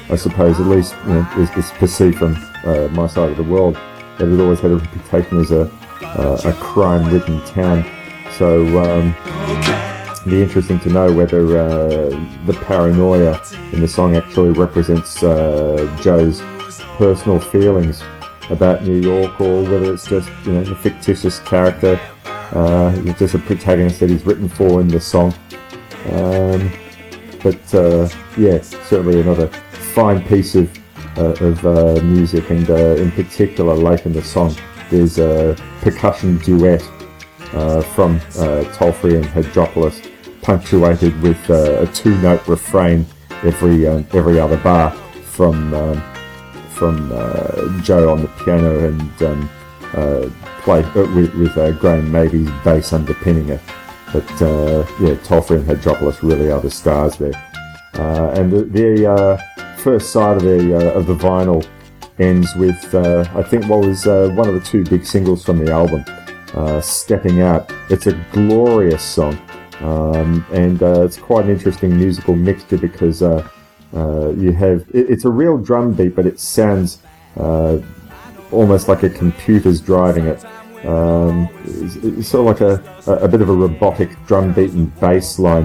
Speaker 3: I suppose, at least you know, it's, it's perceived from uh, my side of the world, that it always had a reputation as a uh, a crime-ridden town. So um, it'd be interesting to know whether uh, the paranoia in the song actually represents uh, Joe's personal feelings about New York, or whether it's just you know a fictitious character, uh, it's just a protagonist that he's written for in the song. Um, but uh, yeah, certainly another fine piece of uh, of uh, music, and uh, in particular, late in the song, there's a percussion duet uh, from uh, Tolfree and Hadropoulos, punctuated with uh, a two-note refrain every um, every other bar from um, from uh, Joe on the piano, and um, uh, play uh, with, with uh, Graham Mabey's bass underpinning it. But uh, yeah, Tolfree and Hadropoulos really are the stars there. Uh, and the, the uh, first side of the uh, of the vinyl ends with uh, I think what was uh, one of the two big singles from the album, uh, "Stepping Out." It's a glorious song, um, and uh, it's quite an interesting musical mixture because uh, uh, you have it, it's a real drum beat, but it sounds uh, almost like a computer's driving it. Um, it's, it's sort of like a, a, a bit of a robotic drum beat and bass line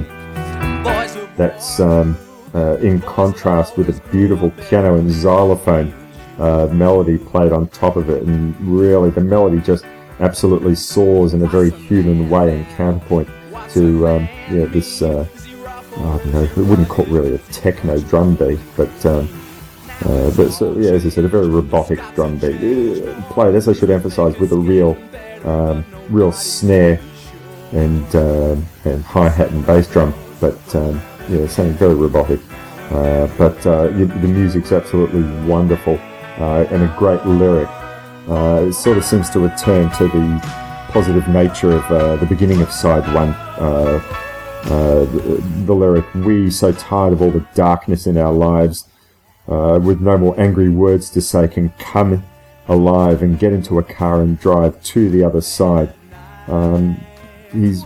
Speaker 3: that's um, uh, in contrast with a beautiful piano and xylophone uh, melody played on top of it, and really the melody just absolutely soars in a very human way and counterpoint to um, yeah, this uh, I don't know, we wouldn't call it really a techno drum beat, but um, uh, but so, yeah, as I said, a very robotic drum beat uh, played, as I should emphasise, with a real um, real snare and uh, and hi-hat and bass drum, but um, yeah, something very robotic. Uh, but uh, the, the music's absolutely wonderful, uh, and a great lyric. Uh, it sort of seems to return to the positive nature of uh, the beginning of side one. Uh, uh, the, the lyric, "We so tired of all the darkness in our lives, uh, with no more angry words to say, can come alive and get into a car and drive to the other side." Um, he's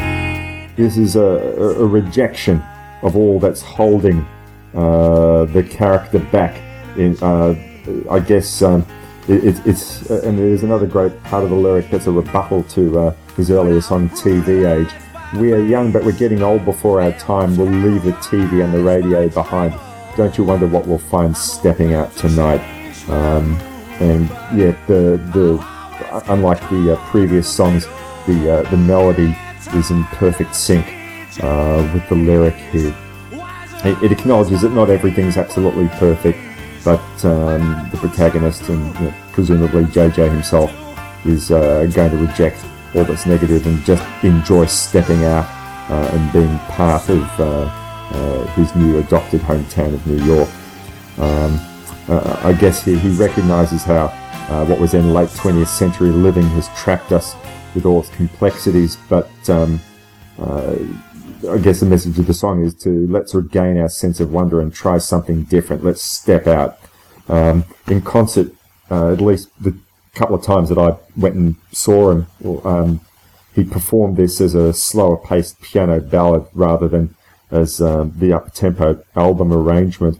Speaker 3: this is a, a, a rejection of all that's holding uh, the character back. In uh, I guess um, it, it, it's uh, and there's another great part of the lyric that's a rebuttal to uh, his earlier song "T V Age." "We are young, but we're getting old before our time. We'll leave the T V and the radio behind. Don't you wonder what we'll find stepping out tonight?" Um, and yeah, the the unlike the uh, previous songs, the uh, the melody is in perfect sync uh, with the lyric here. It, it acknowledges that not everything's absolutely perfect, but um, the protagonist, and you know, presumably J J himself, is uh, going to reject all that's negative and just enjoy stepping out uh, and being part of uh, uh, his new adopted hometown of New York. Um, uh, I guess he, he recognises how uh, what was then late twentieth century living has trapped us with all its complexities, but um, uh, I guess the message of the song is to let's regain our sense of wonder and try something different. Let's step out. Um, in concert, uh, at least the couple of times that I went and saw him, um, he performed this as a slower paced piano ballad rather than as um, the up-tempo album arrangement.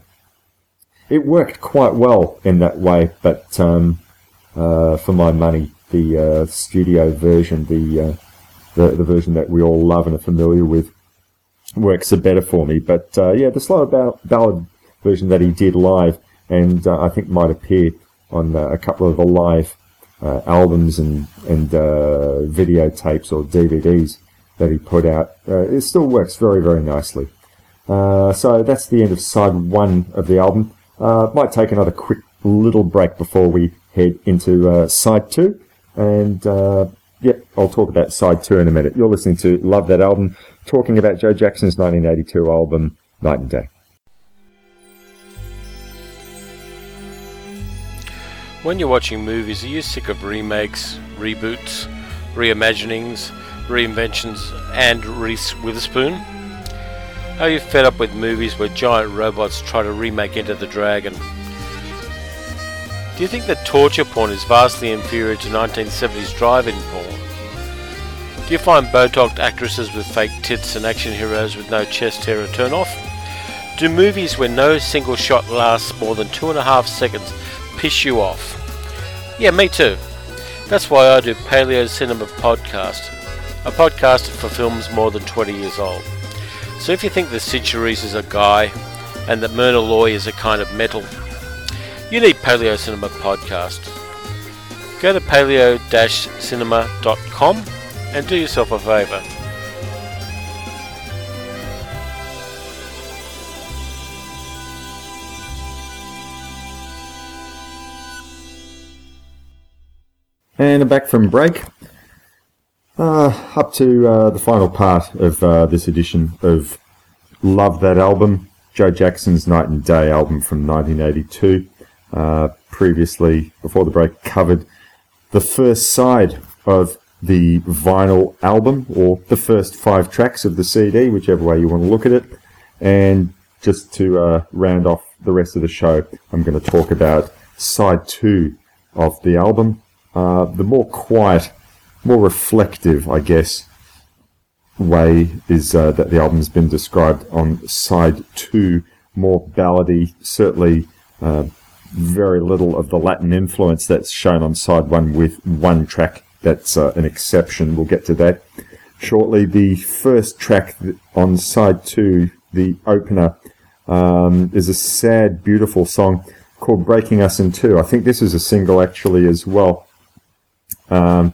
Speaker 3: It worked quite well in that way, but um, uh, for my money, the uh, studio version, the, uh, the the version that we all love and are familiar with, works a better for me. But uh, yeah, the slower ball- ballad version that he did live, and uh, I think might appear on uh, a couple of the live uh, albums and and uh, videotapes or D V Ds that he put out, uh, it still works very, very nicely. Uh, so that's the end of side one of the album. Uh, might take another quick little break before we head into uh, side two. And, uh, yeah, I'll talk about side two in a minute. You're listening to Love That Album, talking about Joe Jackson's nineteen eighty-two album, Night and Day.
Speaker 7: When you're watching movies, are you sick of remakes, reboots, reimaginings, reinventions, and Reese Witherspoon? Are you fed up with movies where giant robots try to remake Enter the Dragon? Do you think that torture porn is vastly inferior to nineteen seventies drive-in porn? Do you find Botoxed actresses with fake tits and action heroes with no chest hair a turn off? Do movies where no single shot lasts more than two and a half seconds piss you off? Yeah, me too. That's why I do Paleo Cinema Podcast, a podcast for films more than twenty years old. So if you think that Sid Charisse is a guy and that Myrna Loy is a kind of metal, you need Paleo Cinema Podcast. Go to paleo dash cinema dot com and do yourself a favour.
Speaker 3: And back from break, uh, up to uh, the final part of uh, this edition of Love That Album, Joe Jackson's Night and Day album from nineteen eighty-two. Uh, previously, before the break, covered the first side of the vinyl album, or the first five tracks of the C D, whichever way you want to look at it. And just to uh, round off the rest of the show, I'm going to talk about side two of the album. Uh, the more quiet, more reflective, I guess, way is uh, that the album's been described on side two. More ballady, certainly uh, very little of the Latin influence that's shown on side one, with one track that's uh, an exception. We'll get to that shortly. The first track on side two, the opener, um, is a sad, beautiful song called Breaking Us in Two. I think this is a single actually as well. Um,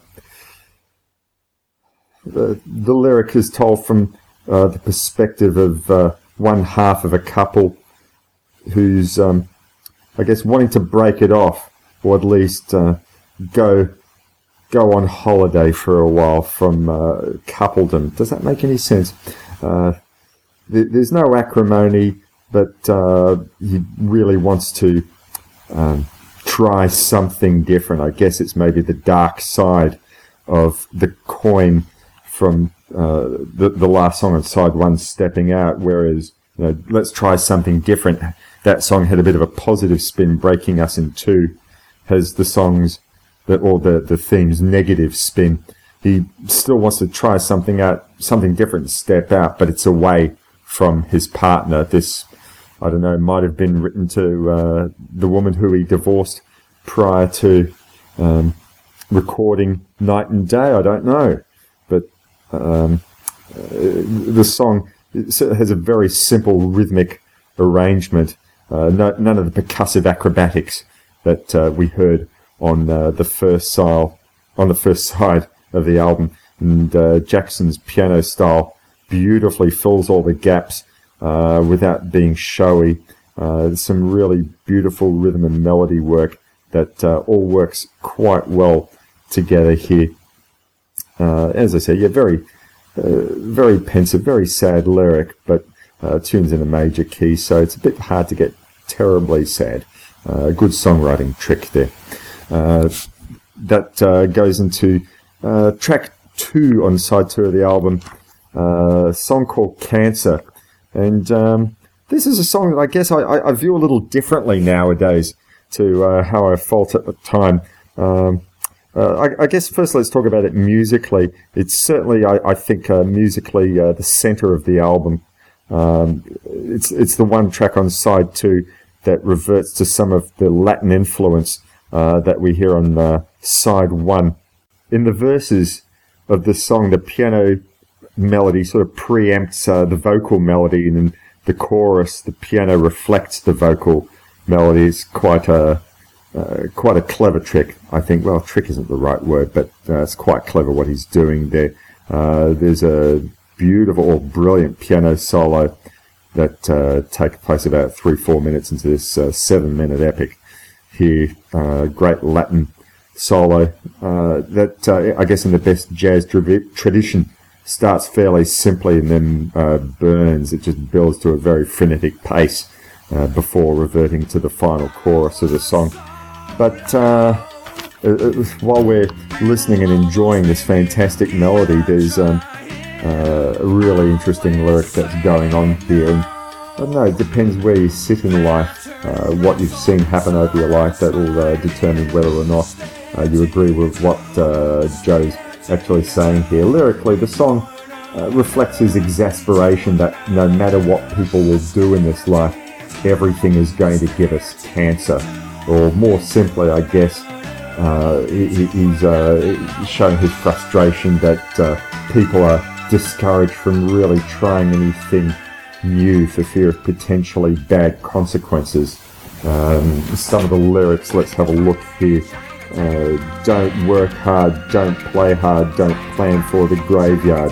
Speaker 3: the, the lyric is told from uh, the perspective of uh, one half of a couple who's, um, I guess, wanting to break it off, or at least uh, go go on holiday for a while from uh, coupledom. Does that make any sense? Uh, th- there's no acrimony, but uh, he really wants to Um, try something different. I guess it's maybe the dark side of the coin from uh, the, the last song on side one, Stepping Out, whereas, you know, let's try something different. That song had a bit of a positive spin. Breaking Us in Two has the songs that, or the, the theme's negative spin. He still wants to try something out, something different, step out, but it's away from his partner. This, I don't know, might have been written to uh, the woman who he divorced prior to um, recording Night and Day. I don't know. But um, uh, the song has a very simple rhythmic arrangement. Uh, no, none of the percussive acrobatics that uh, we heard on uh, the first side, on the first side of the album. And uh, Jackson's piano style beautifully fills all the gaps Uh, without being showy. Uh, some really beautiful rhythm and melody work that uh, all works quite well together here. Uh, as I said, yeah, very, uh, very pensive, very sad lyric, but uh, tunes in a major key, so it's a bit hard to get terribly sad. Uh, good songwriting trick there. Uh, that uh, goes into uh, track two on side two of the album, uh, a song called Cancer. And um, this is a song that I guess I, I, I view a little differently nowadays to uh, how I felt at the time. Um, uh, I, I guess first let's talk about it musically. It's certainly, I, I think, uh, musically uh, the centre of the album. Um, it's it's the one track on side two that reverts to some of the Latin influence uh, that we hear on uh, side one. In the verses of the song, the piano melody sort of preempts uh, the vocal melody, and in the chorus, the piano reflects the vocal melody. It's quite a uh, quite a clever trick, I think. Well, trick isn't the right word, but uh, it's quite clever what he's doing there. Uh, there's a beautiful or brilliant piano solo that uh, takes place about three, four minutes into this uh, seven-minute epic here. Uh, great Latin solo uh, that uh, I guess in the best jazz tra- tradition starts fairly simply and then uh, burns. It just builds to a very frenetic pace uh, before reverting to the final chorus of the song. But uh, while we're listening and enjoying this fantastic melody, there's um, uh, a really interesting lyric that's going on here. And I don't know, it depends where you sit in life, uh, what you've seen happen over your life. That will uh, determine whether or not uh, you agree with what uh, Joe's actually saying here. Lyrically, the song uh, reflects his exasperation that no matter what people will do in this life, everything is going to give us cancer. Or more simply, I guess, uh, he, he's uh, showing his frustration that uh, people are discouraged from really trying anything new for fear of potentially bad consequences. Um, some of the lyrics, let's have a look here. Uh, don't work hard, don't play hard, don't plan for the graveyard.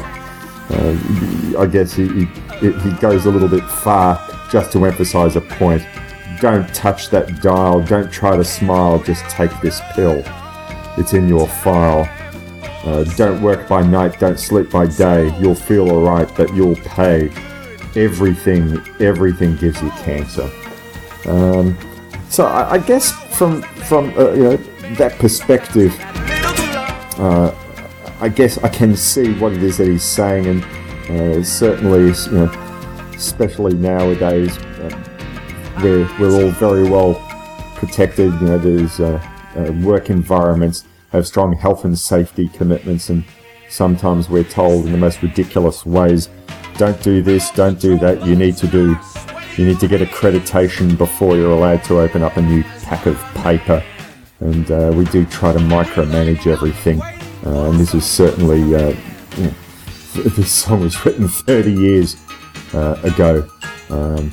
Speaker 3: Uh, I guess he, he, he goes a little bit far just to emphasize a point. Don't touch that dial, don't try to smile, just take this pill. It's in your file. Uh, don't work by night, don't sleep by day. You'll feel alright, but you'll pay. Everything, everything gives you cancer. Um, so I, I guess from from uh, you know that perspective, uh, I guess I can see what it is that he's saying, and uh, certainly, you know, especially nowadays, uh, we're we're all very well protected. You know, there's uh, uh, work environments have strong health and safety commitments, and sometimes we're told in the most ridiculous ways, don't do this, don't do that, you need to do, you need to get accreditation before you're allowed to open up a new pack of paper, and uh, we do try to micromanage everything, uh, and this is certainly, uh, you know, this song was written thirty years uh, ago, um,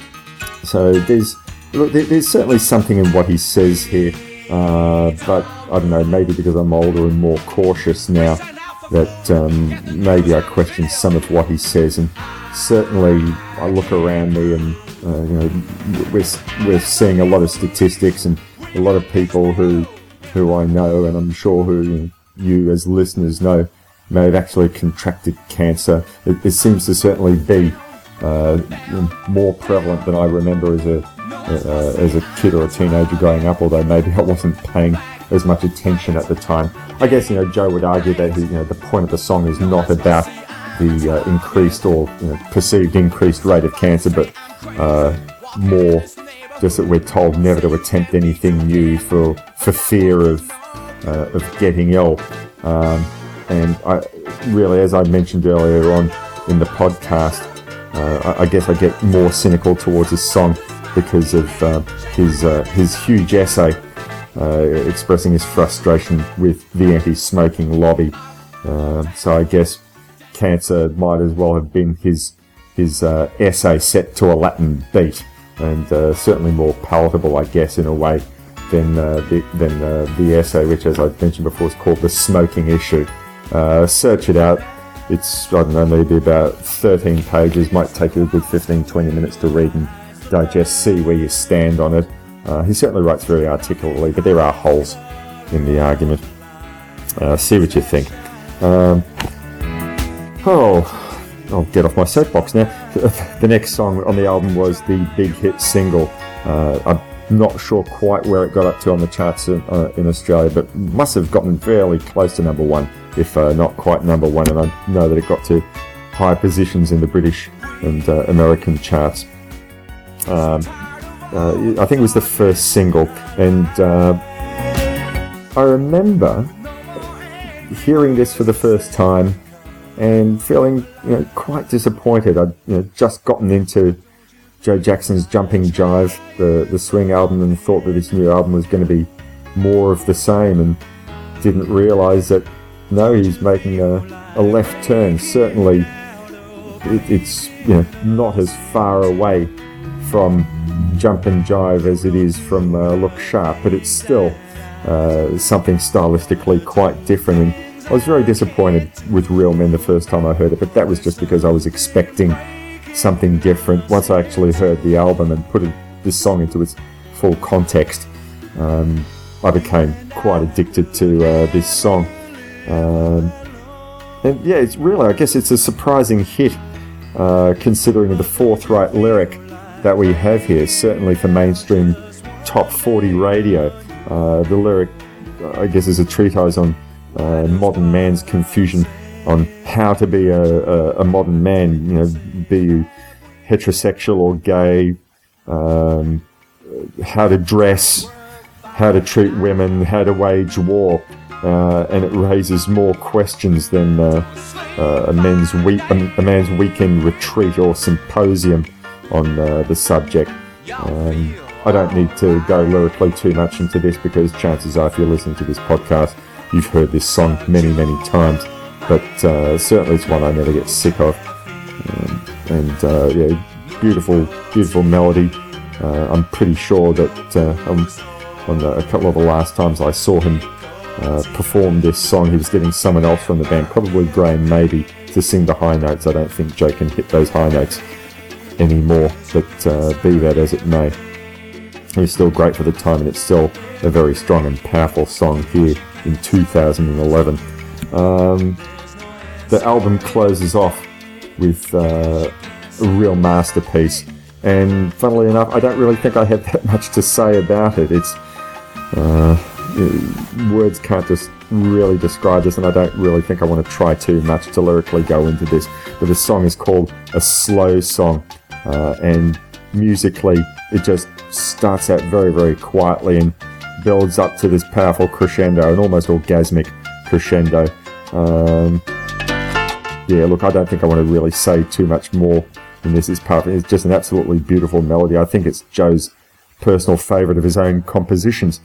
Speaker 3: so there's, look, there's certainly something in what he says here, uh, but I don't know, maybe because I'm older and more cautious now, that um, maybe I question some of what he says, and certainly I look around me and uh, you know we're we're seeing a lot of statistics and a lot of people who who I know, and I'm sure who you, know, you as listeners know, may have actually contracted cancer. It, it seems to certainly be uh, more prevalent than I remember as a uh, as a kid or a teenager growing up, although maybe I wasn't paying as much attention at the time. I guess, you know, Joe would argue that he, you know, the point of the song is not about the uh, increased or you know, perceived increased rate of cancer, but uh, more just that we're told never to attempt anything new for for fear of uh, of getting ill. Um, and I really, as I mentioned earlier on in the podcast, uh, I, I guess I get more cynical towards this song because of uh, his uh, his huge essay Uh, expressing his frustration with the anti-smoking lobby. Uh, so I guess cancer might as well have been his his uh, essay set to a Latin beat, and uh, certainly more palatable, I guess, in a way than uh, the, than uh, the essay, which, as I mentioned before, is called The Smoking Issue. Uh, search it out. It's, I don't know, maybe about thirteen pages. Might take you a good fifteen, twenty minutes to read and digest, see where you stand on it. Uh, he certainly writes very articulately, but there are holes in the argument. Uh, see what you think. Um, oh, I'll get off my soapbox now. The next song on the album was the big hit single. Uh, I'm not sure quite where it got up to on the charts in, uh, in Australia, but must have gotten fairly close to number one, if uh, not quite number one, and I know that it got to high positions in the British and uh, American charts. Um, Uh, I think it was the first single, and uh, I remember hearing this for the first time and feeling, you know, quite disappointed. I'd you know, just gotten into Joe Jackson's Jumping Jive, the, the swing album, and thought that this new album was going to be more of the same, and didn't realise that, no, he's making a, a left turn. Certainly it, it's you know not as far away from Jumpin' Jive as it is from uh, Look Sharp, but it's still uh, something stylistically quite different, and I was very disappointed with Real Men the first time I heard it, but that was just because I was expecting something different. Once I actually heard the album and put it, this song into its full context, um, I became quite addicted to uh, this song. Um, and yeah, it's really, I guess it's a surprising hit, uh, considering the forthright lyric that we have here, certainly for mainstream top forty radio. Uh, the lyric, I guess, is a treatise on uh, modern man's confusion on how to be a, a, a modern man, you know, be you heterosexual or gay, um, how to dress, how to treat women, how to wage war. uh, and it raises more questions than uh, uh, a, men's week, a man's weekend retreat or symposium on uh, the subject. Um, I don't need to go lyrically too much into this because chances are if you're listening to this podcast, you've heard this song many, many times. But uh, certainly it's one I never get sick of. Um, and uh, yeah, beautiful, beautiful melody. Uh, I'm pretty sure that uh, um, on the, a couple of the last times I saw him uh, perform this song, he was getting someone else from the band, probably Graham maybe, to sing the high notes. I don't think Joe can hit those high notes anymore, but uh, be that as it may. It was still great for the time, and it's still a very strong and powerful song here in two thousand eleven. Um, the album closes off with uh, a real masterpiece, and funnily enough, I don't really think I have that much to say about it. It's uh, words can't just really describe this, and I don't really think I want to try too much to lyrically go into this. But the song is called A Slow Song, uh, and musically it just starts out very, very quietly and builds up to this powerful crescendo, an almost orgasmic crescendo. Um, yeah, look, I don't think I want to really say too much more than this. Is part of it. It's just an absolutely beautiful melody. I think it's Joe's personal favourite of his own compositions.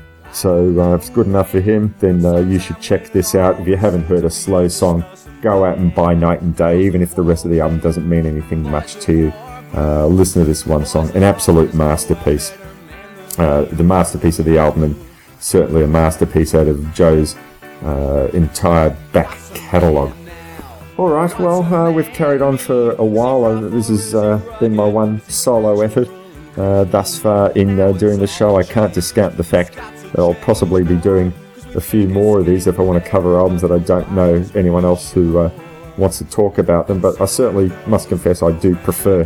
Speaker 3: So uh, if it's good enough for him, then uh, you should check this out. If you haven't heard A Slow Song, go out and buy Night and Day, even if the rest of the album doesn't mean anything much to you. Uh, listen to this one song, an absolute masterpiece. Uh, the masterpiece of the album, and certainly a masterpiece out of Joe's uh, entire back catalogue. Alright, well, uh, we've carried on for a while. Uh, this has uh, been my one solo effort uh, thus far in uh, doing the show. I can't discount the fact that I'll possibly be doing a few more of these if I want to cover albums that I don't know anyone else who uh, wants to talk about them, but I certainly must confess I do prefer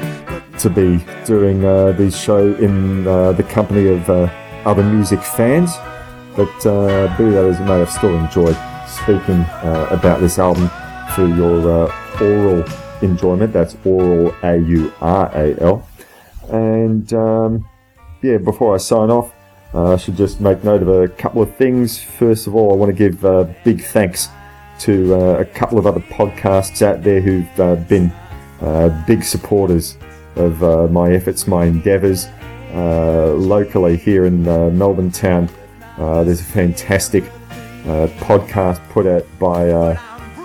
Speaker 3: to be doing uh, these shows in uh, the company of uh, other music fans. But uh, be that as it may, I've still enjoyed speaking uh, about this album for your uh, oral enjoyment. That's oral, A U R A L. And um, yeah, before I sign off, uh, I should just make note of a couple of things. First of all, I want to give uh, big thanks to uh, a couple of other podcasts out there who've uh, been uh, big supporters of uh, my efforts, my endeavours. Uh, locally here in uh, Melbourne town, uh, there's a fantastic uh, podcast put out by uh,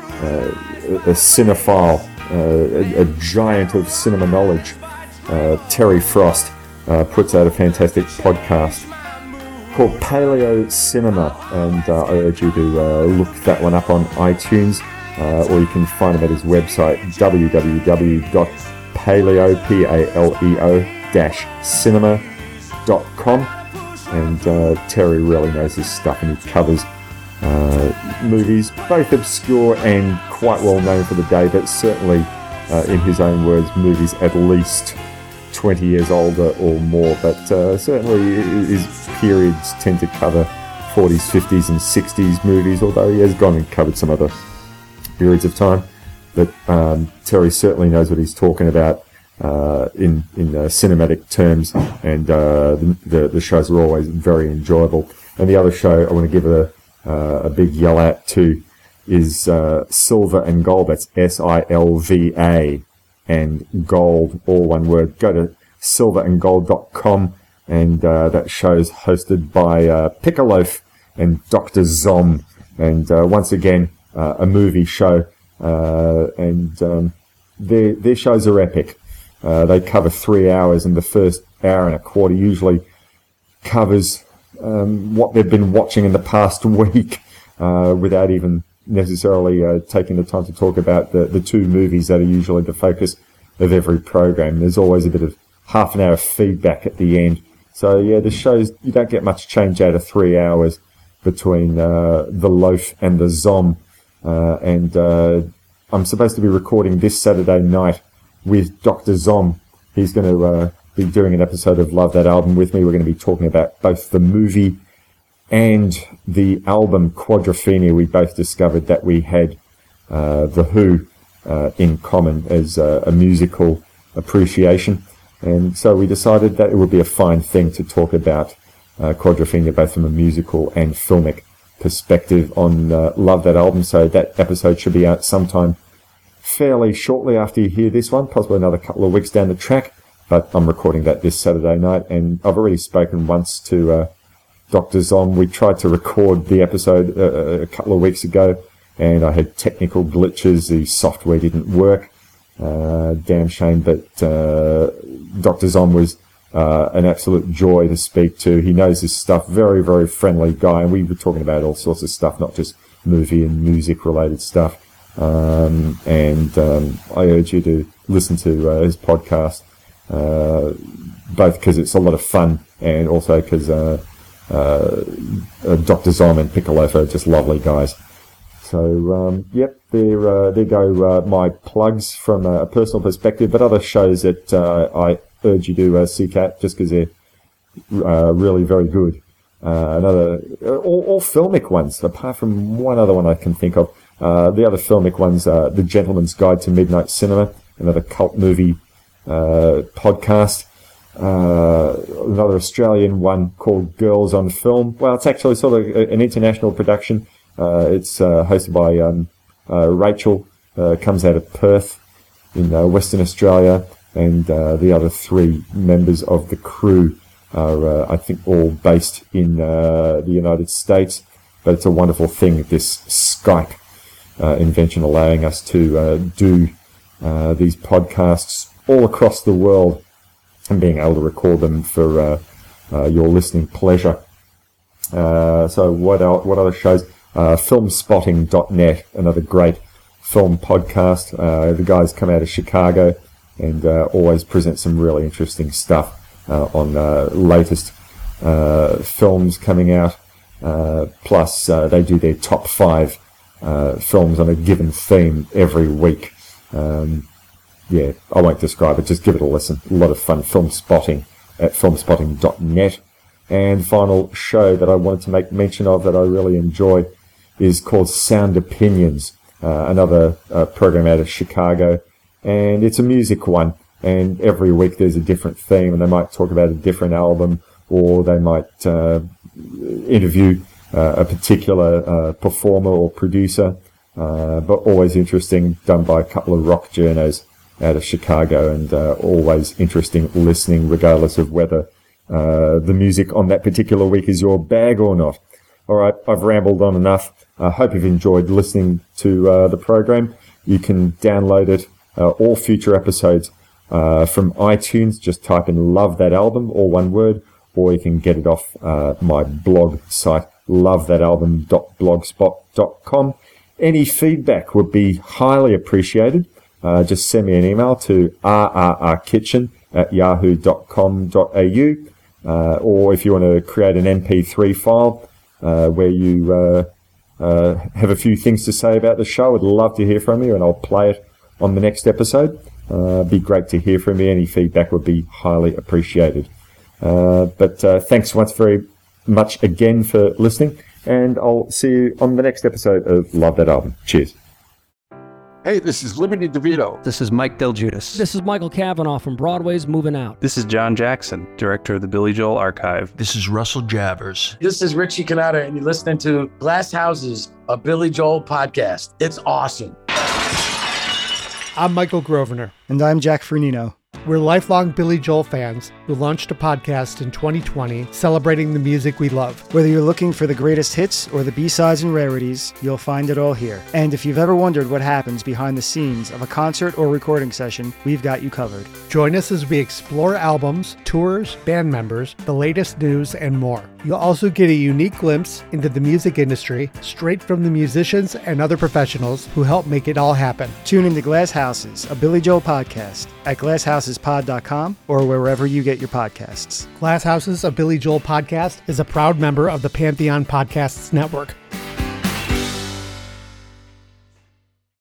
Speaker 3: uh, a cinephile, uh, a, a giant of cinema knowledge, uh, Terry Frost, uh, puts out a fantastic podcast called Paleo Cinema, and uh, I urge you to uh, look that one up on iTunes, uh, or you can find him at his website, w w w dot paleo, P A L E O, dash cinema dot com. And uh, Terry really knows his stuff, and he covers uh, movies, both obscure and quite well known for the day, but certainly, uh, in his own words, movies at least twenty years older or more. But uh, certainly his periods tend to cover forties, fifties and sixties movies, although he has gone and covered some other periods of time. But um, Terry certainly knows what he's talking about uh, in in uh, cinematic terms, and uh, the, the the shows are always very enjoyable. And the other show I want to give a uh, a big yell out to is uh, Silver and Gold. That's S I L V A and Gold, all one word. Go to silver and gold dot com, and uh, that show's hosted by uh, Pickaloaf and Doctor Zom, and uh, once again uh, a movie show. Uh, and um, their their shows are epic. Uh, they cover three hours, and the first hour and a quarter usually covers um, what they've been watching in the past week, uh, without even necessarily uh, taking the time to talk about the, the two movies that are usually the focus of every program. There's always a bit of half an hour feedback at the end. So yeah, the shows, you don't get much change out of three hours between uh, the Loaf and the Zom. Uh, and uh, I'm supposed to be recording this Saturday night with Doctor Zom. He's going to uh, be doing an episode of Love That Album with me. We're going to be talking about both the movie and the album Quadrophenia. We both discovered that we had uh, The Who uh, in common as uh, a musical appreciation. And so we decided that it would be a fine thing to talk about uh, Quadrophenia, both from a musical and filmic perspective on uh, Love That Album. So that episode should be out sometime fairly shortly after you hear this one, possibly another couple of weeks down the track. But I'm recording that this Saturday night, and I've already spoken once to uh, Doctor Zom. We tried to record the episode uh, a couple of weeks ago, and I had technical glitches. The software didn't work. Uh, damn shame, but uh, Doctor Zom was uh, an absolute joy to speak to. He knows his stuff, very, very friendly guy, and we were talking about all sorts of stuff, not just movie and music-related stuff. Um, and um, I urge you to listen to uh, his podcast, uh, both because it's a lot of fun and also because uh, uh, uh, Doctor Zom and Piccolo are just lovely guys. So, um, yep, there, uh, there go uh, my plugs from a personal perspective, but other shows that uh, I urge you to uh, seek out just because they're uh, really very good. Uh, another, all, all filmic ones, apart from one other one I can think of. Uh, the other filmic ones are The Gentleman's Guide to Midnight Cinema, another cult movie uh, podcast. Uh, another Australian one called Girls on Film. Well, it's actually sort of an international production. Uh, it's uh, hosted by um, uh, Rachel, uh, comes out of Perth in uh, Western Australia, and uh, the other three members of the crew are, uh, I think, all based in uh, the United States. But it's a wonderful thing, this Skype uh, invention allowing us to uh, do uh, these podcasts all across the world and being able to record them for uh, uh, your listening pleasure. Uh, so what else, what other shows? Uh, film spotting dot net, another great film podcast. Uh, the guys come out of Chicago and uh, always present some really interesting stuff uh, on uh, latest uh, films coming out. Uh, plus, uh, they do their top five uh, films on a given theme every week. Um, yeah, I won't describe it. Just give it a listen. A lot of fun. Film Spotting at film spotting dot net. And final show that I wanted to make mention of that I really enjoy is called Sound Opinions, uh, another uh, program out of Chicago. And it's a music one. And every week there's a different theme, and they might talk about a different album, or they might uh, interview uh, a particular uh, performer or producer. Uh, but always interesting, done by a couple of rock journos out of Chicago, and uh, always interesting listening, regardless of whether uh, the music on that particular week is your bag or not. All right, I've rambled on enough. I hope you've enjoyed listening to uh, the program. You can download it, uh, all future episodes, uh, from iTunes. Just type in Love That Album, all one word, or you can get it off uh, my blog site, love that album dot blogspot dot com. Any feedback would be highly appreciated. Uh, just send me an email to r r r kitchen at yahoo dot com dot a u, uh, or if you want to create an M P three file uh, where you uh, uh, have a few things to say about the show, I'd love to hear from you, and I'll play it on the next episode. Uh, it'd be great to hear from you. Any feedback would be highly appreciated. Uh, but uh, thanks once very much again for listening, and I'll see you on the next episode of Love That Album. Cheers.
Speaker 8: Hey, this is Liberty DeVito.
Speaker 9: This is Mike Del Giudice.
Speaker 10: This is Michael Cavanaugh from Broadway's Moving Out.
Speaker 11: This is John Jackson, director of the Billy Joel Archive.
Speaker 12: This is Russell Javers.
Speaker 13: This is Richie Canada, and you're listening to Glass Houses, a Billy Joel podcast. It's awesome.
Speaker 14: I'm Michael Grosvenor.
Speaker 15: And I'm Jack Fernino.
Speaker 14: We're lifelong Billy Joel fans who launched a podcast in twenty twenty celebrating the music we love.
Speaker 15: Whether you're looking for the greatest hits or the B-sides and rarities, you'll find it all here. And if you've ever wondered what happens behind the scenes of a concert or recording session, we've got you covered.
Speaker 14: Join us as we explore albums, tours, band members, the latest news, and more. You'll also get a unique glimpse into the music industry straight from the musicians and other professionals who help make it all happen.
Speaker 15: Tune into Glass Houses, a Billy Joel podcast at glass houses pod dot com or wherever you get your podcasts.
Speaker 14: Glass Houses, a Billy Joel podcast is a proud member of the Pantheon Podcasts Network.